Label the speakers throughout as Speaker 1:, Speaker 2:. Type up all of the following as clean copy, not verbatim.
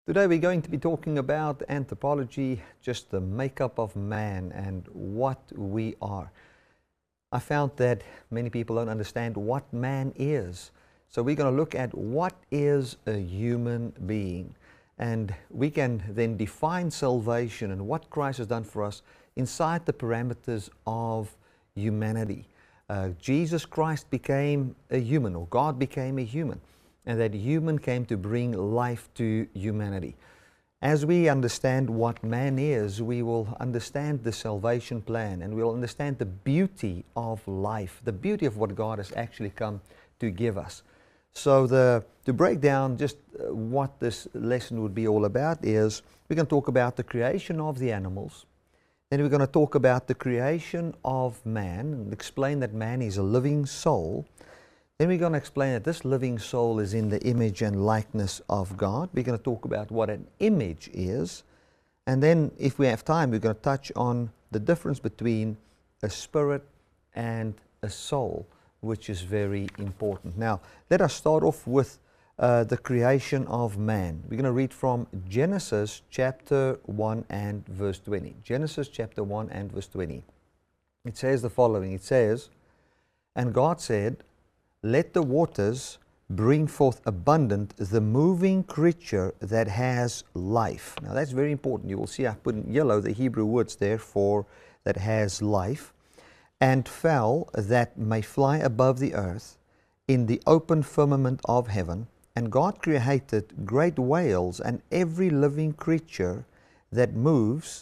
Speaker 1: Today we're going to be talking about anthropology, just the makeup of man and what we are. I found that many people don't understand what man is. So we're going to look at what is a human being. And we can then define salvation and what Christ has done for us inside the parameters of humanity. Jesus Christ became a human, or God became a human, and that human came to bring life to humanity. As we understand what man is, we will understand the salvation plan, and we'll understand the beauty of life, the beauty of what God has actually come to give us. So to break down just what this lesson would be all about is, we're going to talk about the creation of the animals. Then we're going to talk about the creation of man and explain that man is a living soul. Then we're going to explain that this living soul is in the image and likeness of God. We're going to talk about what an image is. And then, if we have time, we're going to touch on the difference between a spirit and a soul, which is very important. Now, let us start off with the creation of man. We're going to read from Genesis chapter 1 and verse 20. Genesis chapter 1 and verse 20. It says the following. It says, "And God said, let the waters bring forth abundant the moving creature that has life." Now that's very important. You will see I put in yellow the Hebrew words there for that has life. "And fowl that may fly above the earth in the open firmament of heaven. And God created great whales and every living creature that moves,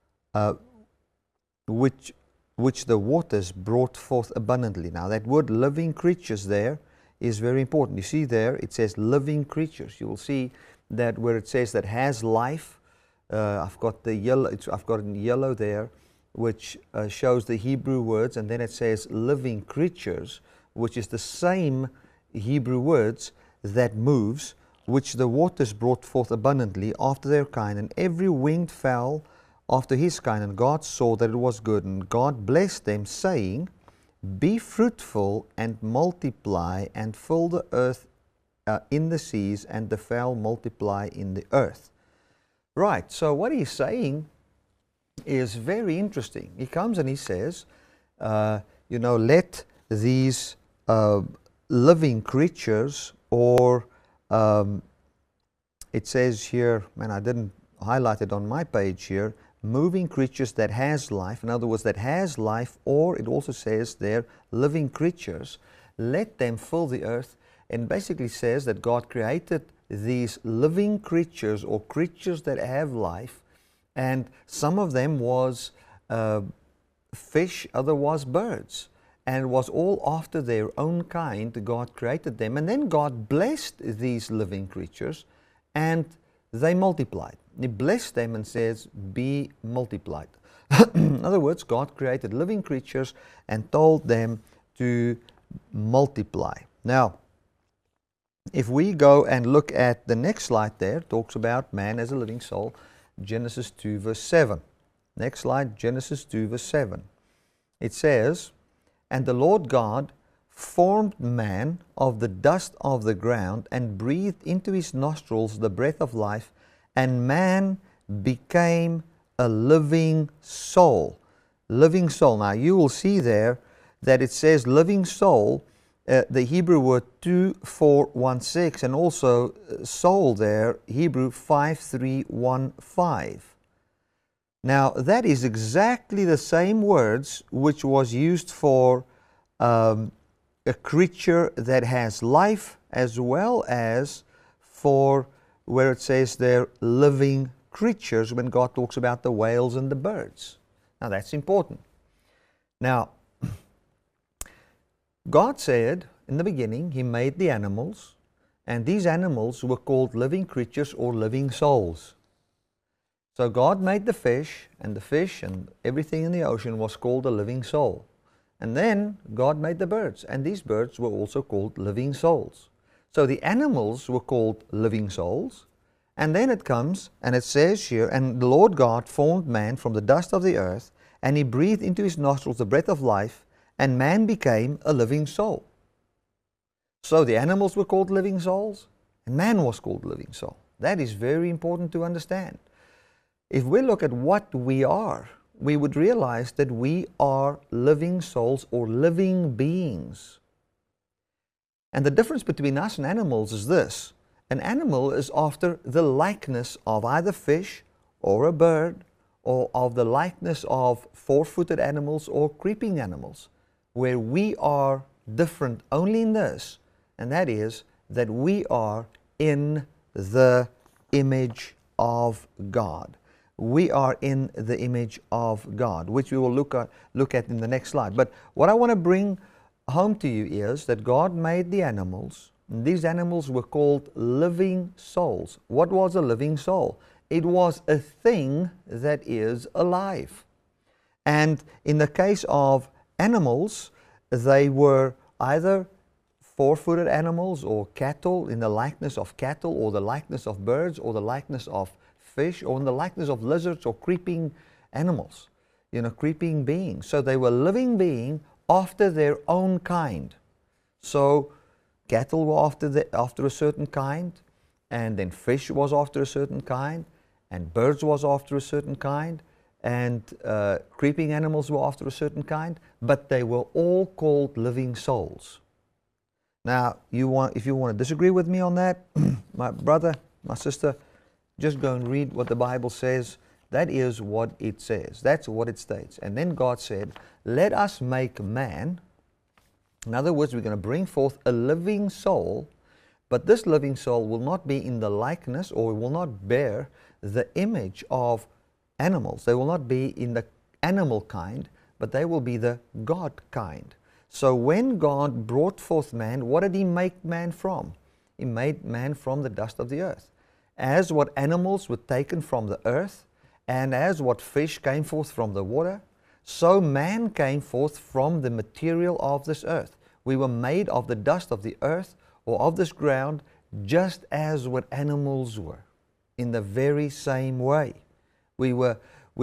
Speaker 1: which the waters brought forth abundantly." Now that word living creatures there is very important. You see there it says living creatures. You will see that where it says that has life, I've got the yellow. I've got in yellow there, which shows the Hebrew words, and then it says living creatures, which is the same Hebrew words that moves, which the waters brought forth abundantly after their kind, and every winged fowl after his kind. And God saw that it was good, and God blessed them, saying, "Be fruitful and multiply, and fill the earth in the seas, and the fowl multiply in the earth." Right, so what he's saying is very interesting. He comes and he says, let these living creatures, or it says here, man, I didn't highlight it on my page here, moving creatures that has life, in other words, that has life, or it also says there, living creatures, let them fill the earth, and basically says that God created these living creatures, or creatures that have life, and some of them was fish, other was birds, and it was all after their own kind. God created them, and then God blessed these living creatures, and they multiplied. He blessed them and says, "Be multiplied." In other words, God created living creatures and told them to multiply. Now, if we go and look at the next slide there, it talks about man as a living soul, Genesis 2 verse 7. Next slide, Genesis 2 verse 7. It says, "And the Lord God formed man of the dust of the ground, and breathed into his nostrils the breath of life, and man became a living soul." Living soul. Now you will see there that it says living soul, the Hebrew word 2416, and also soul there, Hebrew 5315. Now that is exactly the same words which was used for a creature that has life, as well as for where it says they're living creatures when God talks about the whales and the birds. Now that's important. Now, God said in the beginning He made the animals, and these animals were called living creatures or living souls. So God made the fish and everything in the ocean was called a living soul. And then God made the birds, and these birds were also called living souls. So the animals were called living souls, and then it comes and it says here, "And the Lord God formed man from the dust of the earth, and He breathed into his nostrils the breath of life, and man became a living soul." So the animals were called living souls, and man was called living soul. That is very important to understand. If we look at what we are, we would realize that we are living souls or living beings. And the difference between us and animals is this. An animal is after the likeness of either fish or a bird, or of the likeness of four-footed animals or creeping animals, where we are different only in this, and that is that we are in the image of God. We are in the image of God, which we will look at in the next slide. But what I want to bring home to you is that God made the animals. And these animals were called living souls. What was a living soul? It was a thing that is alive. And in the case of animals, they were either four-footed animals or cattle in the likeness of cattle, or the likeness of birds, or the likeness of fish, or in the likeness of lizards or creeping animals, creeping beings. So they were living beings after their own kind. So cattle were after a certain kind, and then fish was after a certain kind, and birds was after a certain kind, and creeping animals were after a certain kind, but they were all called living souls. Now, if you want to disagree with me on that, my brother, my sister, just go and read what the Bible says. That is what it says. That's what it states. And then God said, let us make man. In other words, we're going to bring forth a living soul, but this living soul will not be in the likeness, or will not bear the image of animals. They will not be in the animal kind, but they will be the God kind. So when God brought forth man, what did He make man from? He made man from the dust of the earth. As what animals were taken from the earth, and as what fish came forth from the water, so man came forth from the material of this earth. We were made of the dust of the earth, or of this ground, just as what animals were, in the very same way. The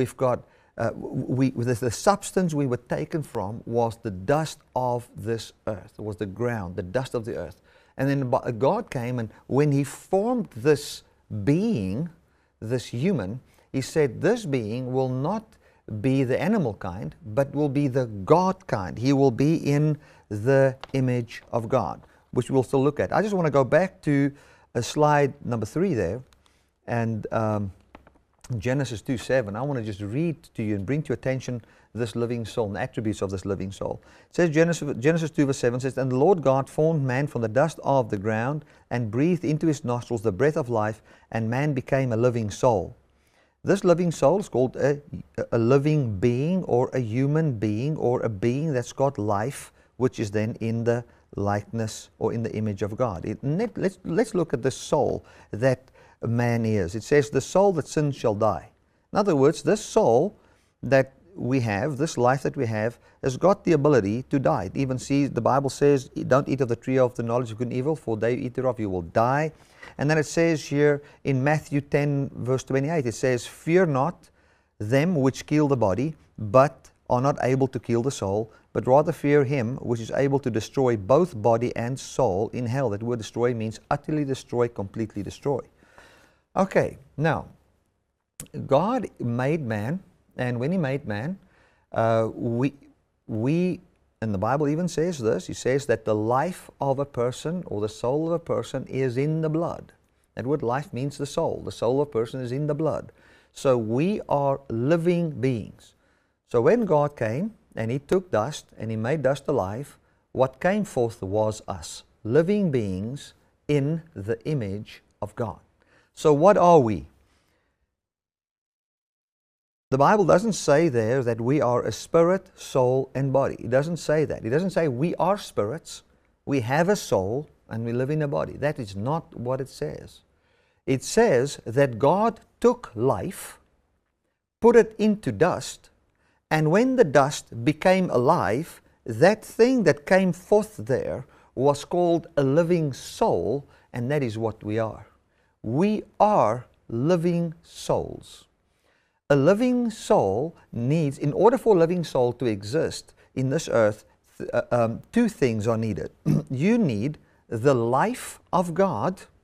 Speaker 1: substance we were taken from was the dust of this earth. It was the ground, the dust of the earth. And then God came, and when He formed this being, this human, He said this being will not be the animal kind, but will be the God kind. He will be in the image of God, which we'll still look at. I just want to go back to slide number 3 there, and Genesis 2:7. I want to just read to you and bring to your attention this living soul and the attributes of this living soul. It says, Genesis 2 verse 7 says, and the Lord God formed man from the dust of the ground and breathed into his nostrils the breath of life, and man became a living soul. This living soul is called a living being, or a human being, or a being that's got life, which is then in the likeness or in the image of God. Let's look at the soul that man is. It says, the soul that sins shall die. In other words, this soul that we have, this life that we have, has got the ability to die. It even sees, the Bible says, don't eat of the tree of the knowledge of good and evil, for they eat thereof, you will die. And then it says here in Matthew 10 verse 28, it says, fear not them which kill the body, but are not able to kill the soul, but rather fear Him which is able to destroy both body and soul in hell. That word destroy means utterly destroy, completely destroy. Okay, now, God made man, and when He made man, and the Bible even says this, He says that the life of a person, or the soul of a person, is in the blood. That word life means the soul. The soul of a person is in the blood. So we are living beings. So when God came, and He took dust, and He made dust alive, what came forth was us, living beings in the image of God. So what are we? The Bible doesn't say there that we are a spirit, soul, and body. It doesn't say that. It doesn't say we are spirits, we have a soul, and we live in a body. That is not what it says. It says that God took life, put it into dust, and when the dust became alive, that thing that came forth there was called a living soul, and that is what we are. We are living souls. A living soul needs, in order for a living soul to exist in this earth, two things are needed. You need the life of God,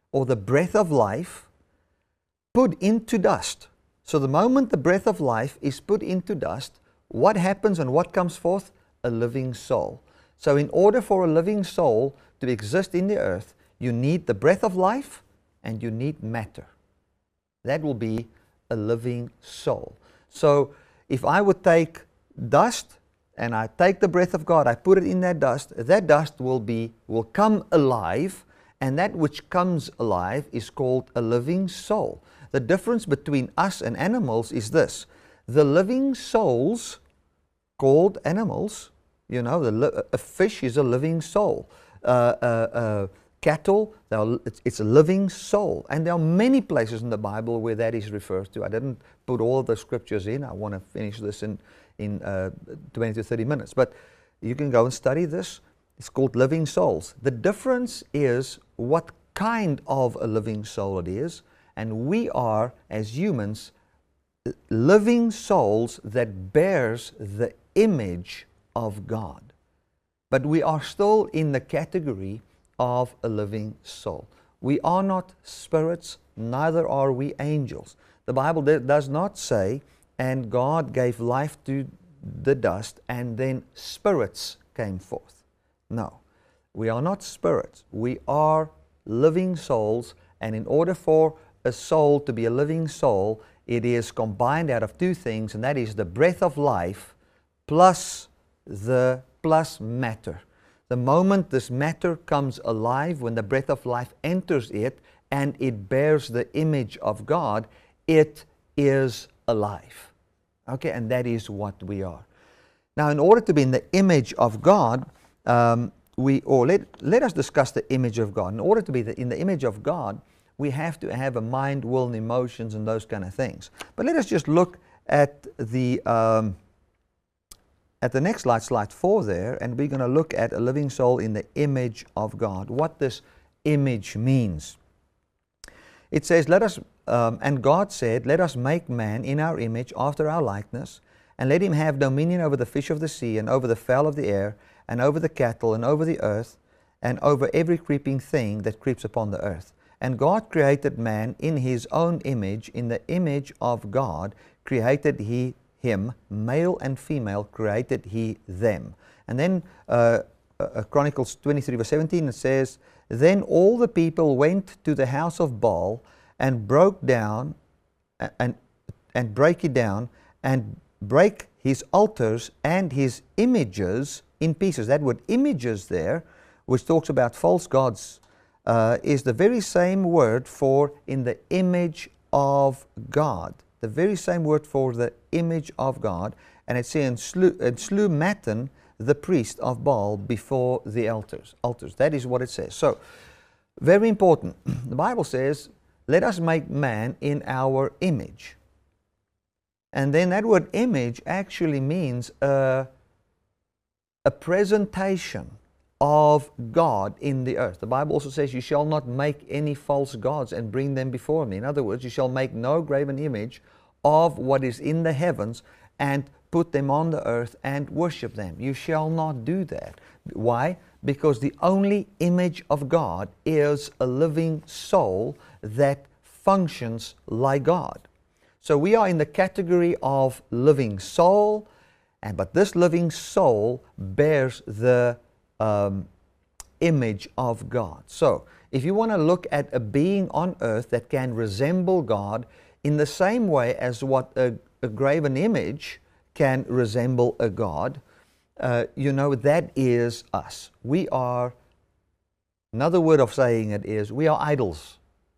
Speaker 1: or the breath of life put into dust. So the moment the breath of life is put into dust, what happens and what comes forth? A living soul. So in order for a living soul to exist in the earth, you need the breath of life and you need matter. That will be a living soul. So if I would take dust and I take the breath of God, I put it in that dust will come alive, and that which comes alive is called a living soul. The difference between us and animals is this: the living souls called animals, you know, a fish is a living soul. Cattle, it's a living soul. And there are many places in the Bible where that is referred to. I didn't put all the scriptures in. I want to finish this in 20 to 30 minutes. But you can go and study this. It's called living souls. The difference is what kind of a living soul it is. And we are, as humans, living souls that bears the image of God. But we are still in the category of a living soul. We are not spirits, neither are we angels. The Bible does not say, and God gave life to the dust, and then spirits came forth. No, we are not spirits. We are living souls, and in order for a soul to be a living soul, it is combined out of two things, and that is the breath of life plus matter. The moment this matter comes alive, when the breath of life enters it and it bears the image of God, it is alive. Okay, and that is what we are. Now, in order to be in the image of God, let us discuss the image of God. In order to be in the image of God, we have to have a mind, will, and emotions and those kind of things. But let us just look at the next slide, slide 4 there, and we're going to look at a living soul in the image of God, what this image means. It says, and God said, let us make man in our image after our likeness, and let him have dominion over the fish of the sea, and over the fowl of the air, and over the cattle, and over the earth, and over every creeping thing that creeps upon the earth. And God created man in his own image, in the image of God created he him, male and female created he them. And then Chronicles 23 verse 17, it says, then all the people went to the house of Baal and broke down and break it down and break his altars and his images in pieces. That word images there, which talks about false gods, is the very same word for in the image of God. The very same word for the image of God, and it says, and slew Mattan, the priest of Baal, before the altars. That is what it says. So, very important. The Bible says, let us make man in our image. And then that word image actually means a presentation of God in the earth. The Bible also says, you shall not make any false gods and bring them before me. In other words, you shall make no graven image of what is in the heavens and put them on the earth and worship them. You shall not do that. Why? Because the only image of God is a living soul that functions like God. So we are in the category of living soul, but this living soul bears the image of God. So, if you want to look at a being on earth that can resemble God in the same way as what a graven image can resemble a God, you know, that is us. We are, another word of saying it is, we are idols.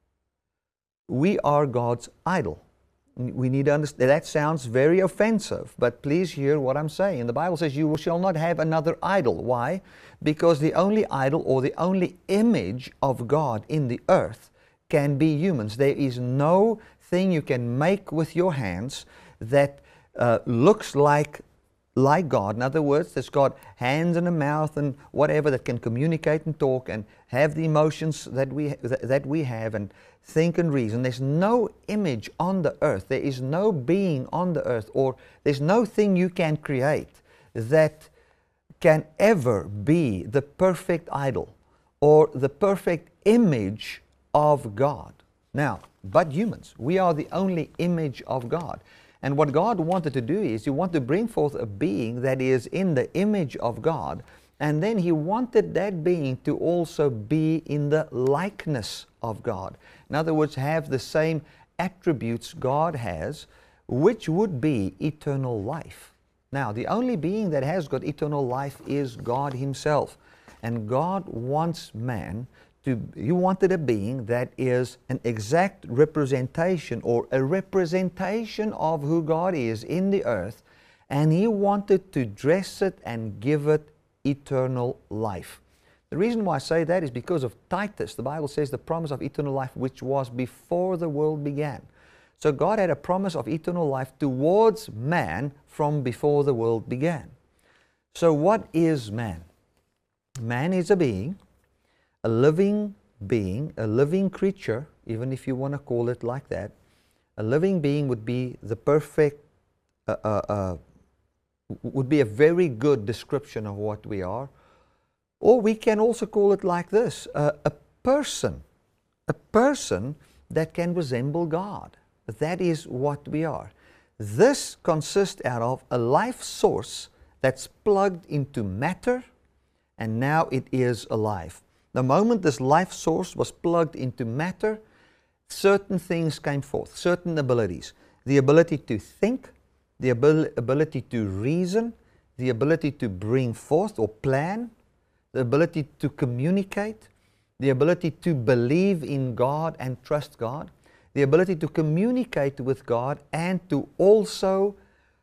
Speaker 1: We are God's idol. We need to understand, that sounds very offensive, but please hear what I'm saying. The Bible says you shall not have another idol. Why? Because the only idol or the only image of God in the earth can be humans. There is no thing you can make with your hands that looks like God. In other words, that's got hands and a mouth and whatever, that can communicate and talk and have the emotions that we have and think and reason. There's no image on the earth. There is no being on the earth, or there's no thing you can create that can ever be the perfect idol or the perfect image of God. Now, but humans, we are the only image of God. And what God wanted to do is He wanted to bring forth a being that is in the image of God, and then He wanted that being to also be in the likeness of God. In other words, have the same attributes God has, which would be eternal life. Now, the only being that has got eternal life is God Himself. And God wants man He wanted a being that is an exact representation, or a representation of who God is in the earth, and He wanted to dress it and give it eternal life. The reason why I say that is because of Titus. The Bible says the promise of eternal life which was before the world began. So God had a promise of eternal life towards man from before the world began. So what is man? Man is a being, a living being, a living creature, even if you want to call it like that. A living being would be the perfect, would be a very good description of what we are. Or we can also call it like this, a person that can resemble God. That is what we are. This consists out of a life source that's plugged into matter, and now it is alive. The moment this life source was plugged into matter, certain things came forth, certain abilities. The ability to think, the ability to reason, the ability to bring forth or plan, the ability to communicate, the ability to believe in God and trust God, the ability to communicate with God and to also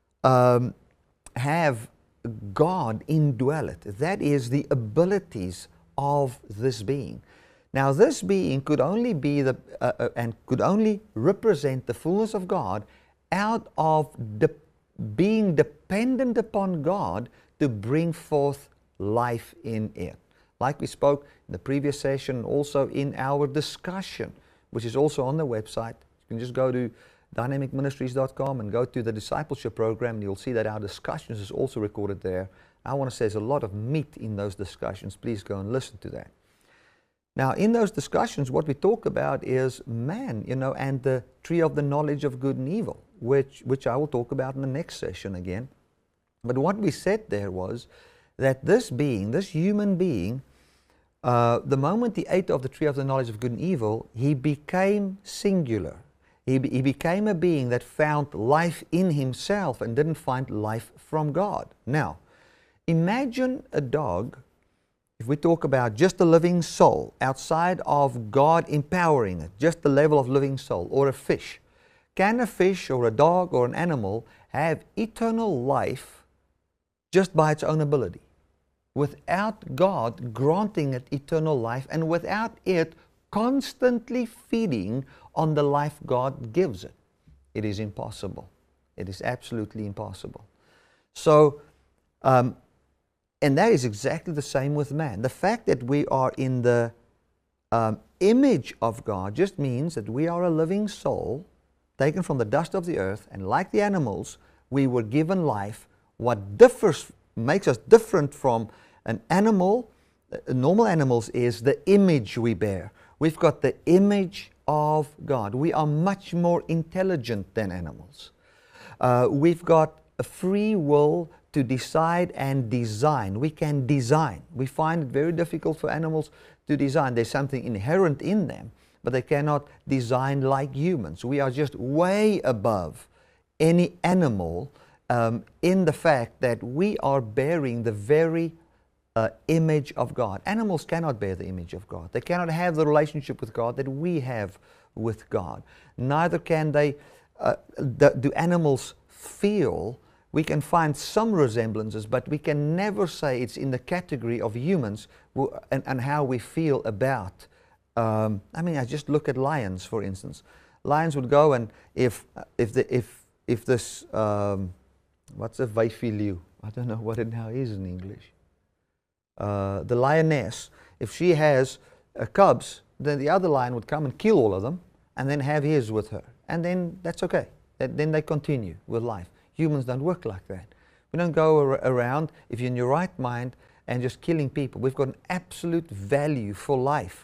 Speaker 1: have God indwell it. That is the abilities of this being. Now, this being could only be and could only represent the fullness of God out of being dependent upon God to bring forth life in it. Like we spoke in the previous session, also in our discussion, which is also on the website. You can just go to dynamicministries.com and go to the discipleship program, and you'll see that our discussions is also recorded there. I want to say there's a lot of meat in those discussions. Please go and listen to that. Now, in those discussions, what we talk about is man, and the tree of the knowledge of good and evil, which I will talk about in the next session again. But what we said there was that this being, this human being, the moment he ate of the tree of the knowledge of good and evil, he became singular. He became a being that found life in himself and didn't find life from God. Now, imagine a dog, if we talk about just a living soul, outside of God empowering it, just the level of living soul, or a fish. Can a fish or a dog or an animal have eternal life just by its own ability, without God granting it eternal life and without it constantly feeding on the life God gives it? It is impossible. It is absolutely impossible. So, and that is exactly the same with man. The fact that we are in the image of God just means that we are a living soul taken from the dust of the earth, and like the animals, we were given life. What makes us different from an animal, normal animals, is the image we bear. We've got the image of God. We are much more intelligent than animals. We've got a free will to decide and design. We can design. We find it very difficult for animals to design. There's something inherent in them, but they cannot design like humans. We are just way above any animal in the fact that we are bearing the very image of God. Animals cannot bear the image of God. They cannot have the relationship with God that we have with God. Neither can they, do animals feel. We can find some resemblances, but we can never say it's in the category of humans and how we feel about. I just look at lions, for instance. Lions would go, and if this what's a wyfie? I don't know what it now is in English. The lioness, if she has cubs, then the other lion would come and kill all of them and then have his with her. And then that's okay. Then they continue with life. Humans don't work like that. We don't go around, if you're in your right mind, and just killing people. We've got an absolute value for life.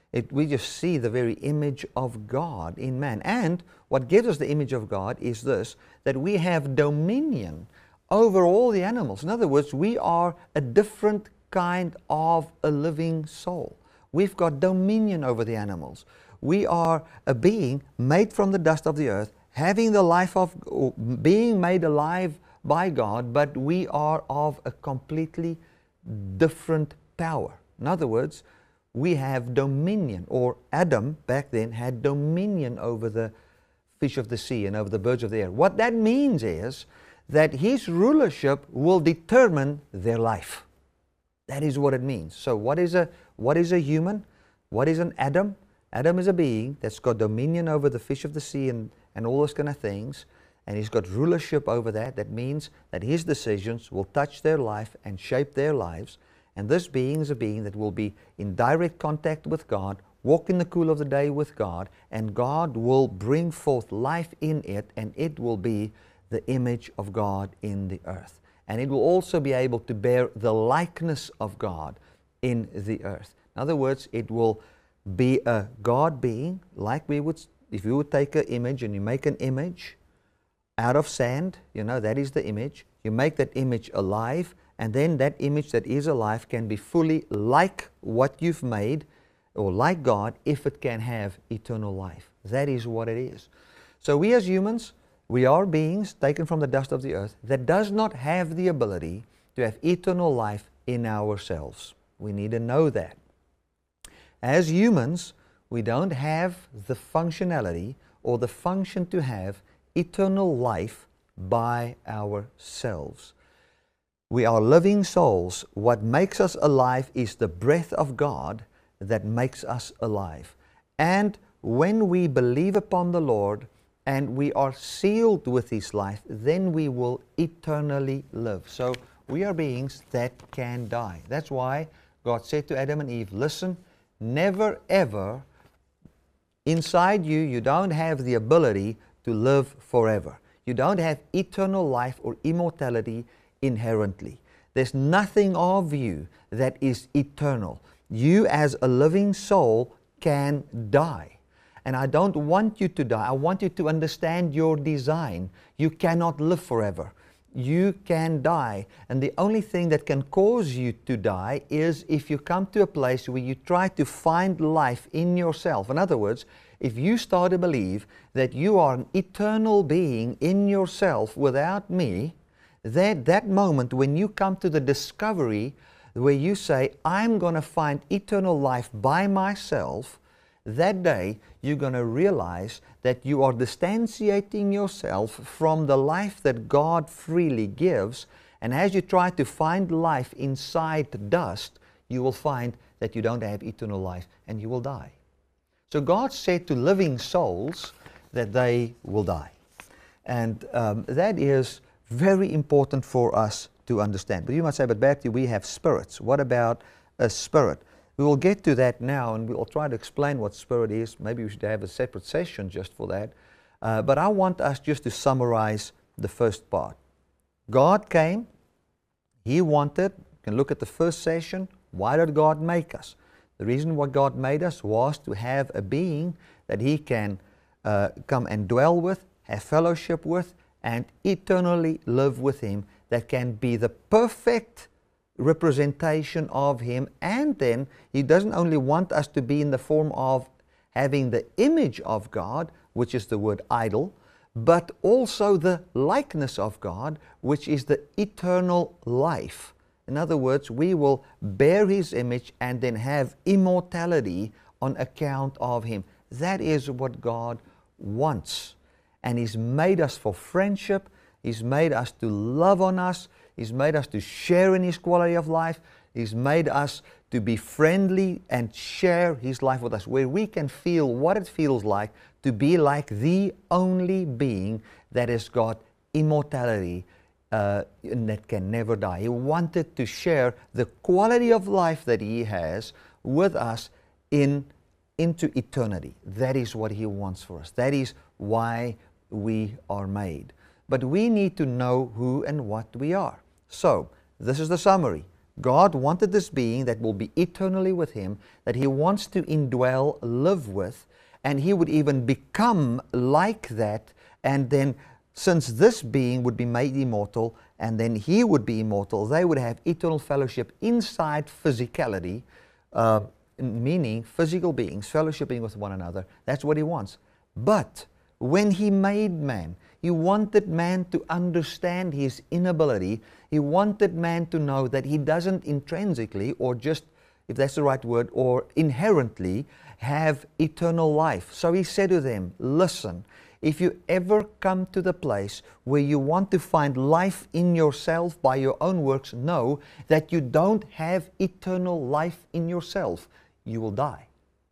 Speaker 1: We just see the very image of God in man. And what gives us the image of God is this, that we have dominion over all the animals. In other words, we are a different kind of a living soul. We've got dominion over the animals. We are a being made from the dust of the earth, having the life of, being made alive by God, but we are of a completely different power. In other words, we have dominion, or Adam back then had dominion over the fish of the sea and over the birds of the air. What that means is that his rulership will determine their life. That is what it means. So what is a human? What is an Adam? Adam is a being that's got dominion over the fish of the sea and all those kind of things, and he's got rulership over that. That means that his decisions will touch their life and shape their lives. And this being is a being that will be in direct contact with God, walk in the cool of the day with God, and God will bring forth life in it, and it will be the image of God in the earth. And it will also be able to bear the likeness of God in the earth. In other words, it will be a God being, like we would, if you would take an image and you make an image out of sand, you know, that is the image. You make that image alive, and then that image that is alive can be fully like what you've made, or like God, if it can have eternal life. That is what it is. So we as humans, we are beings taken from the dust of the earth that does not have the ability to have eternal life in ourselves. We need to know that. As humans, we don't have the functionality or the function to have eternal life by ourselves. We are living souls. What makes us alive is the breath of God that makes us alive. And when we believe upon the Lord and we are sealed with His life, then we will eternally live. So we are beings that can die. That's why God said to Adam and Eve, listen, never ever, inside you, you don't have the ability to live forever. You don't have eternal life or immortality inherently. There's nothing of you that is eternal. You as a living soul can die. And I don't want you to die. I want you to understand your design. You cannot live forever. You can die. And the only thing that can cause you to die is if you come to a place where you try to find life in yourself. In other words, if you start to believe that you are an eternal being in yourself without me, that moment when you come to the discovery where you say, I'm going to find eternal life by myself, that day you're going to realize that you are distanciating yourself from the life that God freely gives. And as you try to find life inside dust, you will find that you don't have eternal life and you will die. So God said to living souls that they will die. And that is very important for us to understand. But you might say, but Bertie, we have spirits. What about a spirit? We will get to that now, and we'll try to explain what spirit is. Maybe we should have a separate session just for that. But I want us just to summarize the first part. God came. He wanted, you can look at the first session, why did God make us? The reason why God made us was to have a being that He can come and dwell with, have fellowship with, and eternally live with Him, that can be the perfect representation of Him. And then He doesn't only want us to be in the form of having the image of God, which is the word idol, but also the likeness of God, which is the eternal life. In other words, we will bear His image and then have immortality on account of Him. That is what God wants. And He's made us for friendship. He's made us to love on us. He's made us to share in His quality of life. He's made us to be friendly and share His life with us, where we can feel what it feels like to be like the only being that has got immortality and that can never die. He wanted to share the quality of life that He has with us into eternity. That is what He wants for us. That is why we are made. But we need to know who and what we are. So, this is the summary. God wanted this being that will be eternally with Him, that He wants to indwell, live with, and He would even become like that. And then, since this being would be made immortal, and then He would be immortal, they would have eternal fellowship inside physicality, meaning physical beings fellowshipping with one another. That's what He wants. But when He made man, He wanted man to understand his inability. He wanted man to know that he doesn't intrinsically, or just, if that's the right word, or inherently have eternal life. So He said to them, listen, if you ever come to the place where you want to find life in yourself by your own works, know that you don't have eternal life in yourself. You will die.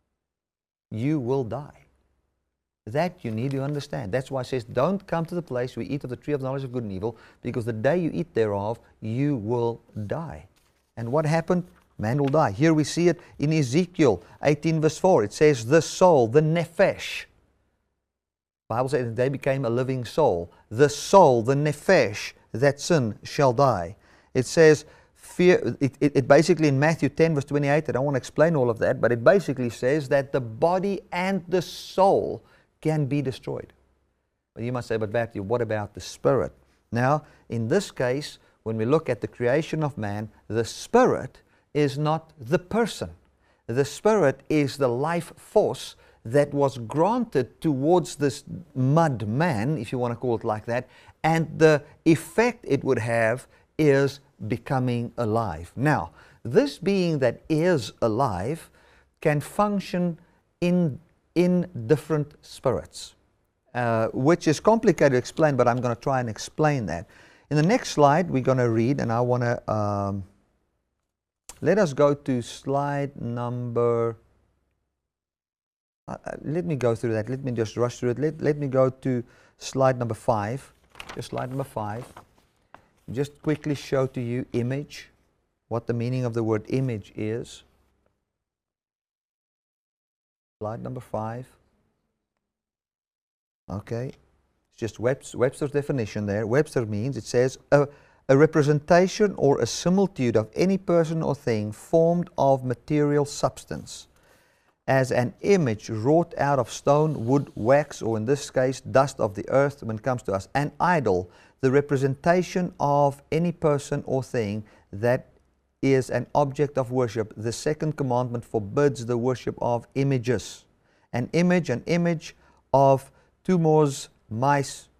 Speaker 1: You will die. That you need to understand. That's why it says, don't come to the place where you eat of the tree of knowledge of good and evil, because the day you eat thereof, you will die. And what happened? Man will die. Here we see it in Ezekiel 18 verse 4. It says, the soul, the nephesh. The Bible says they became a living soul. The soul, the nephesh, that sin shall die. It says, fear. It basically in Matthew 10 verse 28, I don't want to explain all of that, but it basically says that the body and the soul can be destroyed. But you must say, but Matthew, what about the spirit? Now, in this case, when we look at the creation of man, the spirit is not the person. The spirit is the life force that was granted towards this mud man, if you want to call it like that, and the effect it would have is becoming alive. Now, this being that is alive can function in different spirits, which is complicated to explain, but I'm going to try and explain that. In the next slide, we're going to read, and I want to, let us go to slide number, let me go through that, let me just rush through it. Let me go to slide number 5, just slide number 5. Just quickly show to you image, what the meaning of the word image is. Slide number 5. Okay. It's just Webster's definition there. Webster means, it says, a representation or a similitude of any person or thing formed of material substance, as an image wrought out of stone, wood, wax, or in this case, dust of the earth when it comes to us. An idol, the representation of any person or thing that is an object of worship. The second commandment forbids the worship of images. An image of tumors, mice,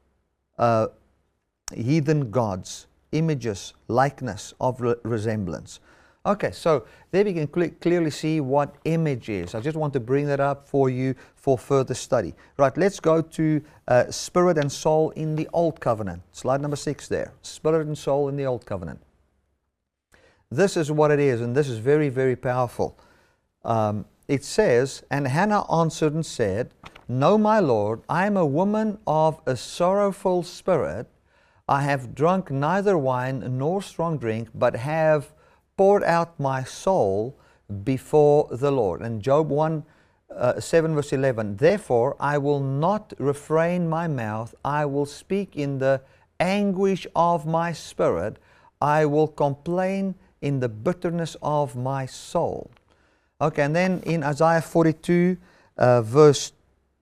Speaker 1: heathen gods, images, likeness of resemblance. Okay, so there we can clearly see what image is. I just want to bring that up for you for further study. Right, let's go to spirit and soul in the Old Covenant. Slide number 6 there. Spirit and soul in the Old Covenant. This is what it is, and this is very, very powerful. It says, and Hannah answered and said, no, my Lord, I am a woman of a sorrowful spirit. I have drunk neither wine nor strong drink, but have poured out my soul before the Lord. And Job 7 verse 11, therefore I will not refrain my mouth, I will speak in the anguish of my spirit, I will complain in the bitterness of my soul. Okay, and then in Isaiah 42 verse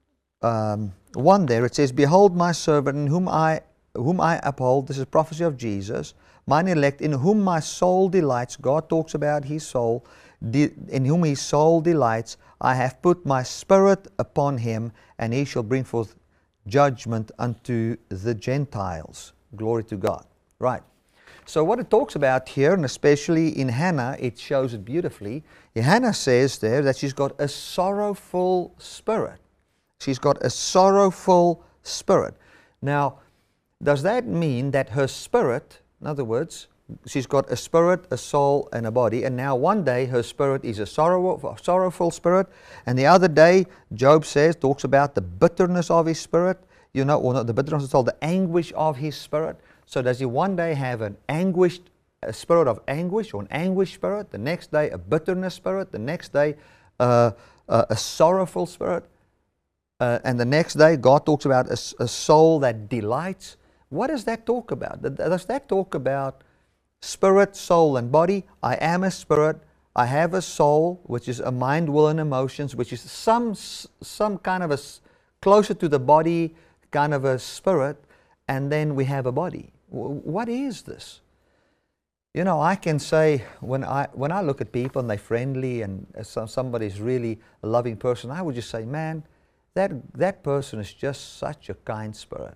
Speaker 1: 1 there, it says, behold my servant in whom I uphold, this is prophecy of Jesus, mine elect, in whom my soul delights. God talks about His soul, in whom His soul delights. I have put my spirit upon him, and he shall bring forth judgment unto the Gentiles. Glory to God. Right. So what it talks about here, and especially in Hannah, it shows it beautifully. Hannah says there that she's got a sorrowful spirit. She's got a sorrowful spirit. Now, does that mean that her spirit, in other words, she's got a spirit, a soul, and a body, and now one day her spirit is a sorrowful spirit, and the other day, Job talks about the bitterness of his spirit, or not the bitterness of the soul, the anguish of his spirit. So does he one day have a spirit of anguish, or an anguished spirit, the next day a bitterness spirit, the next day a sorrowful spirit, and the next day God talks about a soul that delights? What does that talk about? Does that talk about Spirit, soul, and body. I am a spirit. I have a soul, which is a mind, will, and emotions, which is some kind of closer to the body, kind of a spirit, and then we have a body. What is this? You know, I can say when I look at people and they're friendly and somebody's really a loving person, I would just say, man, that person is just such a kind spirit.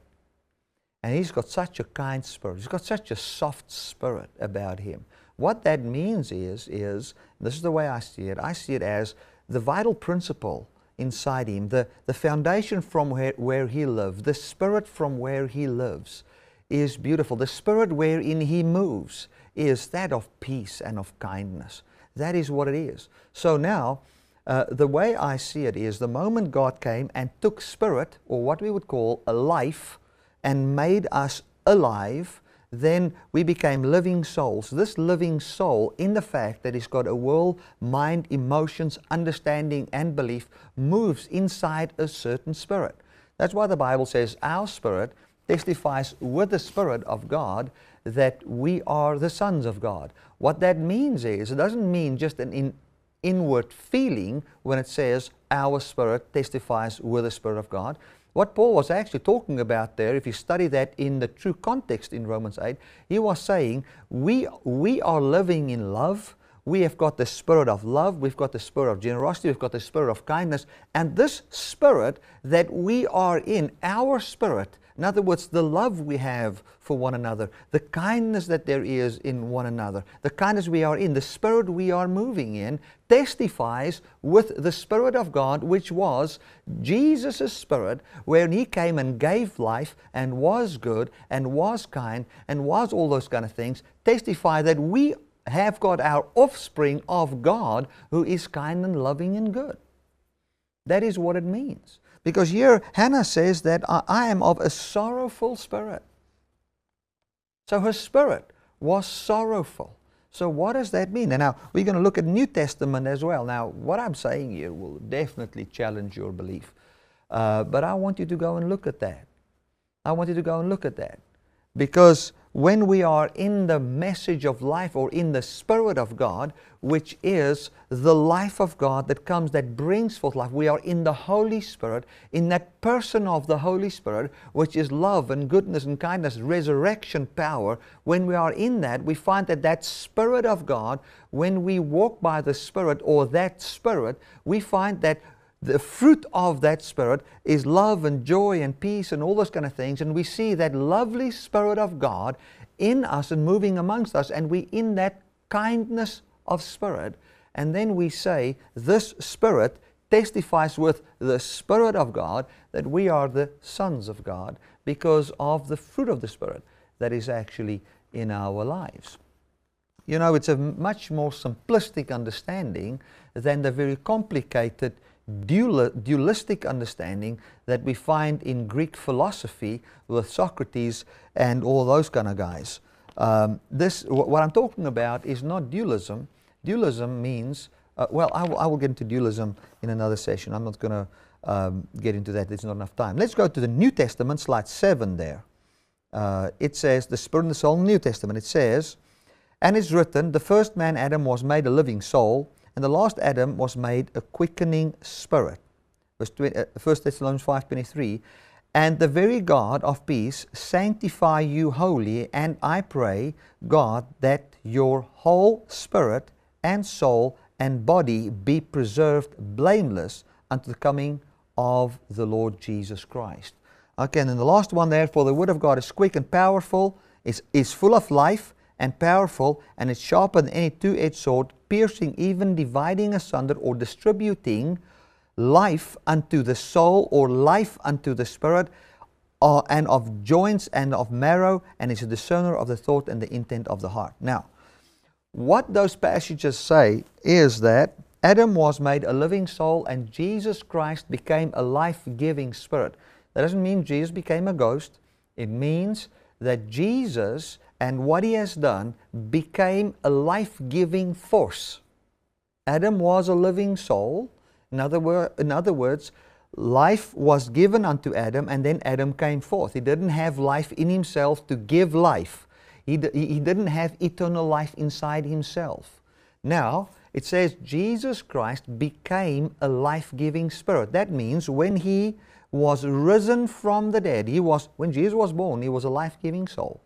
Speaker 1: And he's got such a kind spirit. He's got such a soft spirit about him. What that means is this is the way I see it as the vital principle inside him, the foundation from where he lives, the spirit from where he lives is beautiful. The spirit wherein he moves is that of peace and of kindness. That is what it is. So now, the way I see it is the moment God came and took spirit, or what we would call a life, and made us alive, then we became living souls. This living soul, in the fact that it's got a will, mind, emotions, understanding, and belief, moves inside a certain spirit. That's why the Bible says our spirit testifies with the Spirit of God that we are the sons of God. What that means is, it doesn't mean just an inward feeling when it says our spirit testifies with the Spirit of God. What Paul was actually talking about there, if you study that in the true context in Romans 8, he was saying we are living in love. We have got the spirit of love, we've got the spirit of generosity, we've got the spirit of kindness, and this spirit that we are in, our spirit, in other words, the love we have for one another, the kindness that there is in one another, the kindness we are in, the spirit we are moving in, testifies with the Spirit of God, which was Jesus' spirit, where He came and gave life and was good and was kind and was all those kind of things, testify that we have got our offspring of God who is kind and loving and good. That is what it means. Because here Hannah says that I am of a sorrowful spirit. So her spirit was sorrowful. So what does that mean? And now we're going to look at New Testament as well. Now what I'm saying here will definitely challenge your belief. But I want you to go and look at that. I want you to go and look at that. Because when we are in the message of life, or in the Spirit of God, which is the life of God that comes, that brings forth life, we are in the Holy Spirit, in that person of the Holy Spirit, which is love and goodness and kindness, resurrection power. When we are in that, we find that that Spirit of God, when we walk by the Spirit, or that Spirit, we find that the fruit of that Spirit is love and joy and peace and all those kind of things. And we see that lovely Spirit of God in us and moving amongst us, and we in that kindness of spirit. And then we say this Spirit testifies with the Spirit of God that we are the sons of God because of the fruit of the Spirit that is actually in our lives. You know, it's a much more simplistic understanding than the very complicated dualistic understanding that we find in Greek philosophy with Socrates and all those kind of guys. What I'm talking about is not dualism. Dualism means, well, I will get into dualism in another session. I'm not going to get into that. There's not enough time. Let's go to the New Testament, slide 7 there. It says, the Spirit and the Soul in the New Testament. It says, and it's written, the first man, Adam, was made a living soul, and the last Adam was made a quickening spirit. 1 Thessalonians 5:23. And the very God of peace sanctify you wholly, and I pray, God, that your whole spirit and soul and body be preserved blameless unto the coming of the Lord Jesus Christ. Okay, and then the last one there, for the word of God is quick and powerful, is full of life and powerful, and it's sharper than any two-edged sword, piercing, even dividing asunder, or distributing life unto the soul, or life unto the spirit, and of joints and of marrow, and is a discerner of the thought and the intent of the heart. Now, what those passages say is that Adam was made a living soul, and Jesus Christ became a life-giving spirit. That doesn't mean Jesus became a ghost. It means that Jesus and what He has done became a life-giving force. Adam was a living soul. In other words, life was given unto Adam, and then Adam came forth. He didn't have life in himself to give life. He didn't have eternal life inside himself. Now, it says Jesus Christ became a life-giving spirit. That means when he was risen from the dead, when Jesus was born, he was a life-giving soul.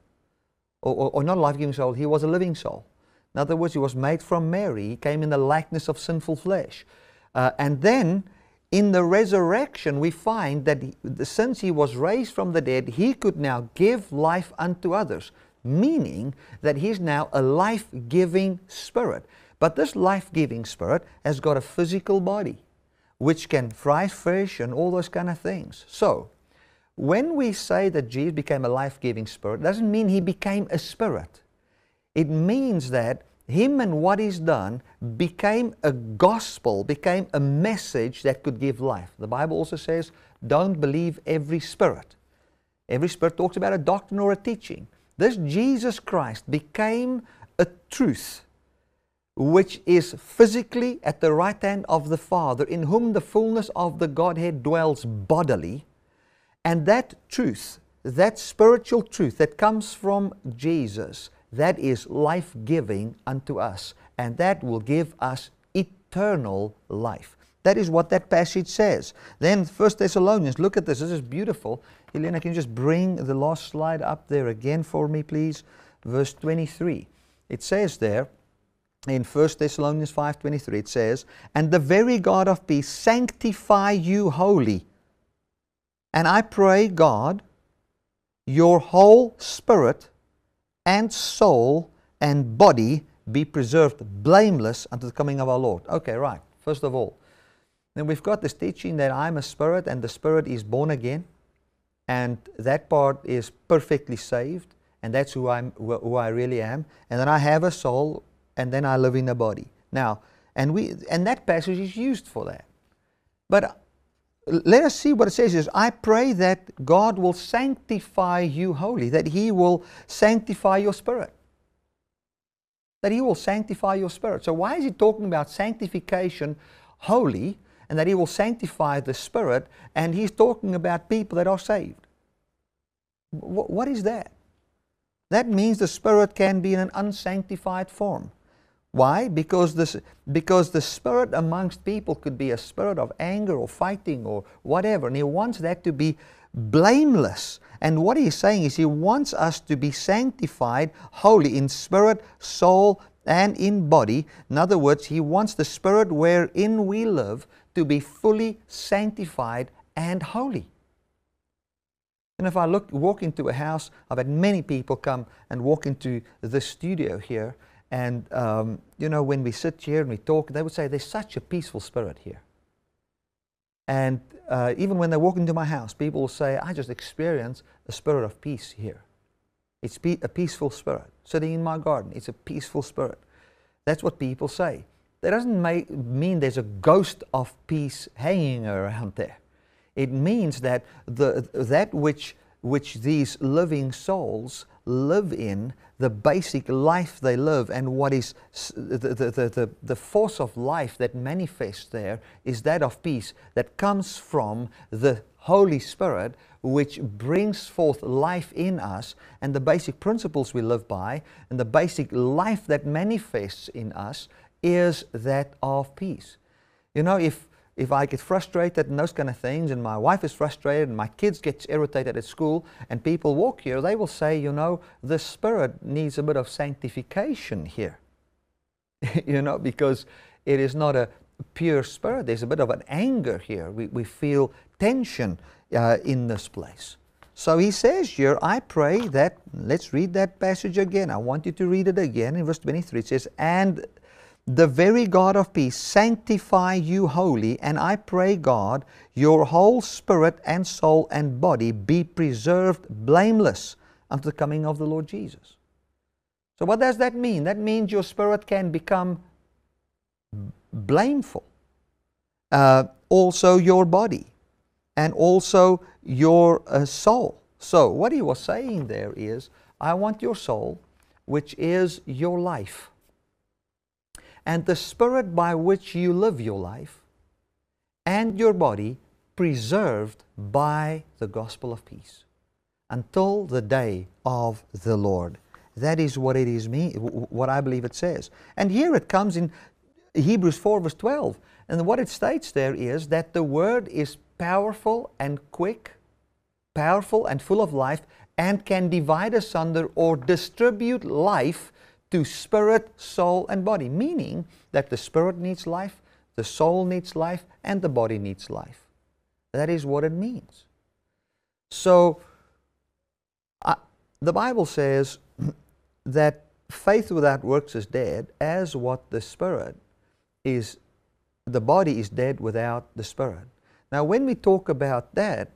Speaker 1: Or not a life-giving soul, he was a living soul. In other words, he was made from Mary. He came in the likeness of sinful flesh. And then, in the resurrection, we find that since he was raised from the dead, he could now give life unto others, meaning that he's now a life-giving spirit. But this life-giving spirit has got a physical body, which can fry fish and all those kind of things. So, when we say that Jesus became a life-giving spirit, it doesn't mean he became a spirit. It means that him and what he's done became a gospel, became a message that could give life. The Bible also says, don't believe every spirit. Every spirit talks about a doctrine or a teaching. This Jesus Christ became a truth which is physically at the right hand of the Father, in whom the fullness of the Godhead dwells bodily. And that truth, that spiritual truth that comes from Jesus, that is life-giving unto us. And that will give us eternal life. That is what that passage says. Then 1 Thessalonians, look at this. This is beautiful. Helena, can you just bring the last slide up there again for me, please? Verse 23. It says there, in 1 Thessalonians 5:23, it says, and the very God of peace sanctify you wholly. And I pray, God, your whole spirit and soul and body be preserved blameless unto the coming of our Lord. Okay, right. First of all, then we've got this teaching that I'm a spirit and the spirit is born again. And that part is perfectly saved. And that's who I really am. And then I have a soul and then I live in a body. Now, and that passage is used for that. But let us see what it says is, I pray that God will sanctify you wholly, that He will sanctify your spirit. That He will sanctify your spirit. So why is He talking about sanctification wholly, and that He will sanctify the spirit, and He's talking about people that are saved? What is that? That means the spirit can be in an unsanctified form. Why? Because the spirit amongst people could be a spirit of anger or fighting or whatever, and He wants that to be blameless. And what He's saying is He wants us to be sanctified wholly in spirit, soul, and in body. In other words, He wants the spirit wherein we live to be fully sanctified and holy. And if I walk into a house, I've had many people come and walk into the studio here. And, you know, when we sit here and we talk, they would say, there's such a peaceful spirit here. And even when they walk into my house, people will say, I just experience a spirit of peace here. It's a peaceful spirit. Sitting in my garden, it's a peaceful spirit. That's what people say. That doesn't mean there's a ghost of peace hanging around there. It means that that which these living souls live in, the basic life they live, and what is the force of life that manifests there is that of peace that comes from the Holy Spirit, which brings forth life in us, and the basic principles we live by, and the basic life that manifests in us is that of peace. You know, if I get frustrated and those kind of things, and my wife is frustrated, and my kids get irritated at school, and people walk here, they will say, you know, the spirit needs a bit of sanctification here. You know, because it is not a pure spirit. There's a bit of an anger here. We feel tension in this place. So he says here, I pray that, let's read that passage again. I want you to read it again. In verse 23 it says, and the very God of peace sanctify you wholly, and I pray, God, your whole spirit and soul and body be preserved blameless unto the coming of the Lord Jesus. So what does that mean? That means your spirit can become blameful. Also your body, and also your soul. So what he was saying there is, I want your soul, which is your life, and the spirit by which you live your life, and your body preserved by the gospel of peace until the day of the Lord. That is what it is, what I believe it says. And here it comes in Hebrews 4 verse 12. And what it states there is that the Word is powerful and quick, powerful and full of life, and can divide asunder or distribute life to spirit, soul, and body. Meaning that the spirit needs life, the soul needs life, and the body needs life. That is what it means. So, the Bible says that faith without works is dead, as what the spirit is, the body is dead without the spirit. Now, when we talk about that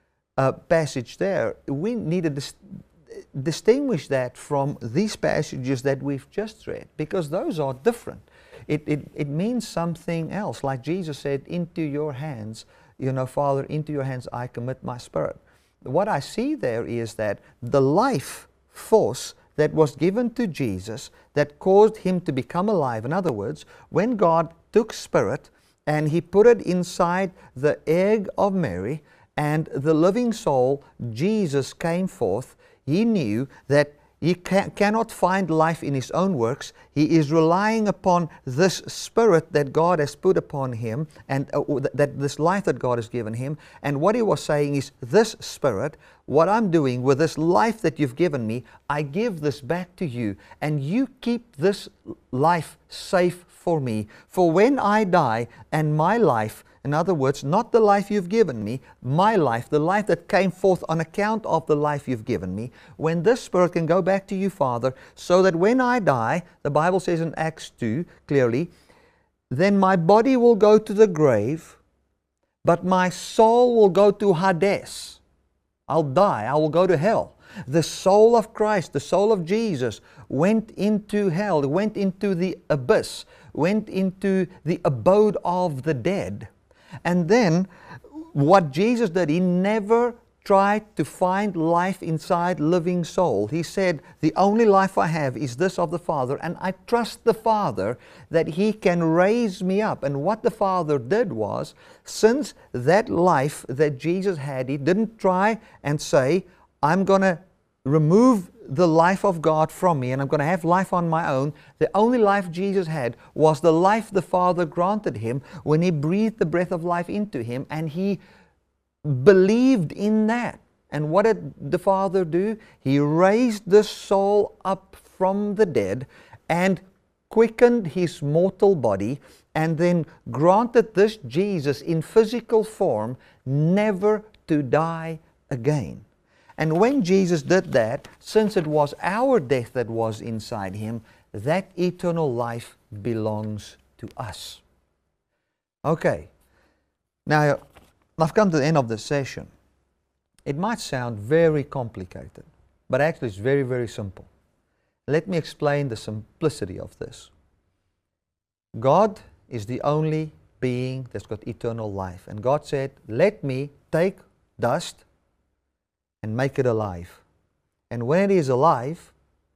Speaker 1: passage there, we need to distinguish that from these passages that we've just read, because those are different. It means something else. Like Jesus said, into your hands, Father, into your hands I commit my spirit. What I see there is that the life force that was given to Jesus that caused him to become alive. In other words, when God took spirit and he put it inside the egg of Mary and the living soul, Jesus came forth. He knew that he cannot find life in his own works. He is relying upon this spirit that God has put upon him, and that this life that God has given him. And what he was saying is, this spirit, what I'm doing with this life that you've given me, I give this back to you, and you keep this life safe for me. For when I die and my life, in other words, not the life you've given me, my life, the life that came forth on account of the life you've given me, when this spirit can go back to you, Father, so that when I die, the Bible says in Acts 2 clearly, then my body will go to the grave, but my soul will go to Hades. I'll die, I will go to hell. The soul of Christ, the soul of Jesus, went into hell, went into the abyss, went into the abode of the dead. And then what Jesus did, he never tried to find life inside living soul. He said, the only life I have is this of the Father, and I trust the Father that He can raise me up. And what the Father did was, since that life that Jesus had, He didn't try and say, I'm going to remove the life of God from me and I'm going to have life on my own. The only life Jesus had was the life the Father granted Him when He breathed the breath of life into Him, and He believed in that. And what did the Father do? He raised the soul up from the dead and quickened his mortal body, and then granted this Jesus in physical form never to die again. And when Jesus did that, since it was our death that was inside Him, that eternal life belongs to us. Okay, now I've come to the end of this session. It might sound very complicated, but actually it's very, very simple. Let me explain the simplicity of this. God is the only being that's got eternal life. And God said, let me take dust and make it alive. And when it is alive,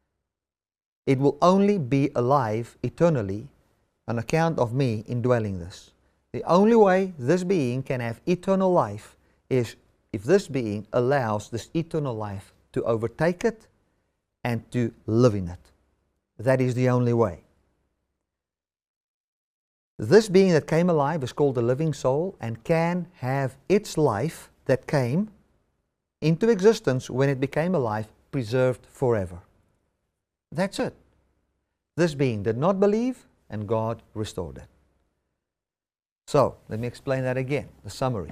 Speaker 1: it will only be alive eternally on account of me indwelling this. The only way this being can have eternal life is if this being allows this eternal life to overtake it and to live in it. That is the only way. This being that came alive is called the living soul and can have its life that came into existence when it became alive preserved forever. That's it. This being did not believe and God restored it. So, let me explain that again, the summary.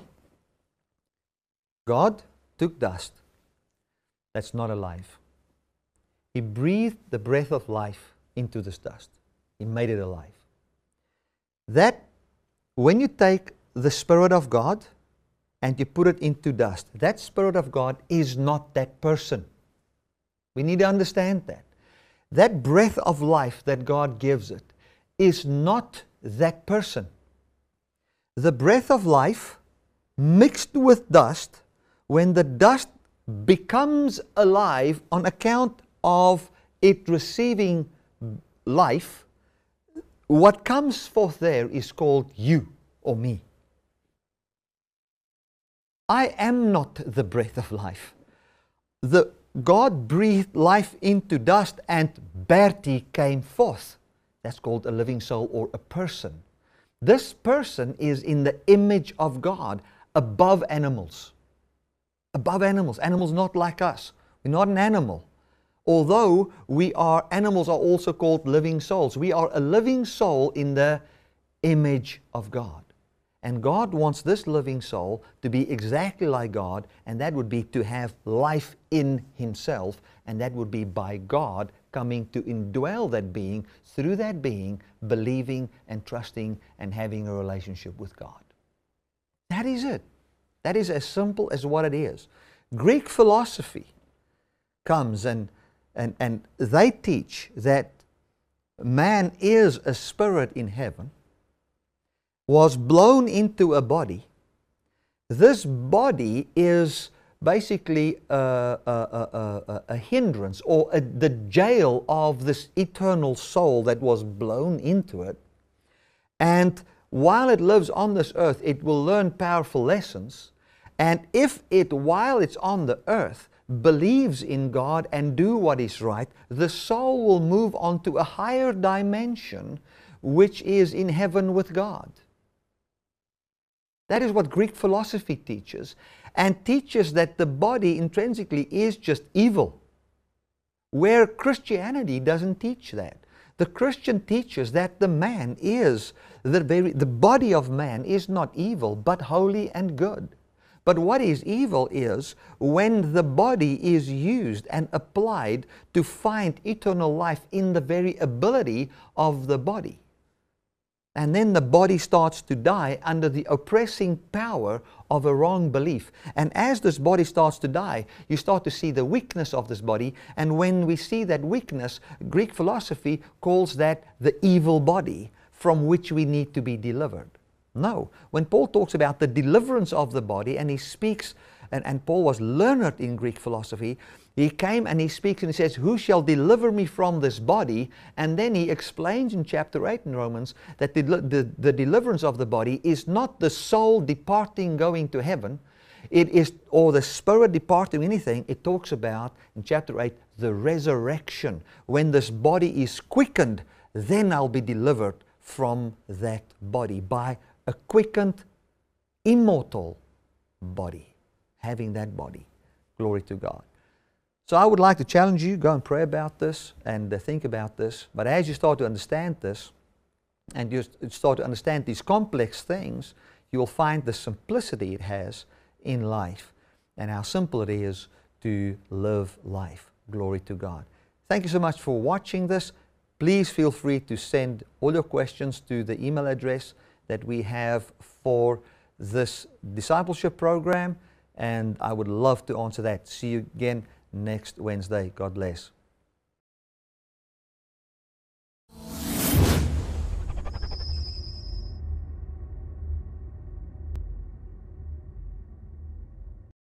Speaker 1: God took dust that's not alive. He breathed the breath of life into this dust. He made it alive. That, when you take the Spirit of God and you put it into dust, that Spirit of God is not that person. We need to understand that. That breath of life that God gives it is not that person. The breath of life mixed with dust, when the dust becomes alive on account of it receiving life, what comes forth there is called you or me. I am not the breath of life. The God breathed life into dust and Bertie came forth. That's called a living soul or a person. This person is in the image of God, above animals. Above animals. Animals not like us. We're not an animal. Although animals are also called living souls. We are a living soul in the image of God. And God wants this living soul to be exactly like God, and that would be to have life in Himself, and that would be by God coming to indwell that being, through that being, believing and trusting and having a relationship with God. That is it. That is as simple as what it is. Greek philosophy comes and they teach that man is a spirit in heaven, was blown into a body. This body is basically a hindrance or the jail of this eternal soul that was blown into it. And while it lives on this earth, it will learn powerful lessons. And if it, while it's on the earth, believes in God and do what is right, the soul will move on to a higher dimension, which is in heaven with God. That is what Greek philosophy teaches, and teaches that the body intrinsically is just evil, where Christianity doesn't teach that. The Christian teaches that the man is, the body of man is not evil, but holy and good. But what is evil is when the body is used and applied to find eternal life in the very ability of the body. And then the body starts to die under the oppressing power of a wrong belief. And as this body starts to die, you start to see the weakness of this body. And when we see that weakness, Greek philosophy calls that the evil body from which we need to be delivered. No, when Paul talks about the deliverance of the body, and he speaks, and Paul was learned in Greek philosophy, he came and he speaks and he says, who shall deliver me from this body? And then he explains in chapter 8 in Romans that the deliverance of the body is not the soul departing, going to heaven, it is, or the spirit departing, anything. It talks about, in chapter 8, the resurrection. When this body is quickened, then I'll be delivered from that body by a quickened, immortal body, having that body. Glory to God. So I would like to challenge you, go and pray about this and think about this. But as you start to understand this, and you start to understand these complex things, you will find the simplicity it has in life and how simple it is to live life. Glory to God. Thank you so much for watching this. Please feel free to send all your questions to the email address that we have for this discipleship program, and I would love to answer that. See you again next Wednesday. God bless.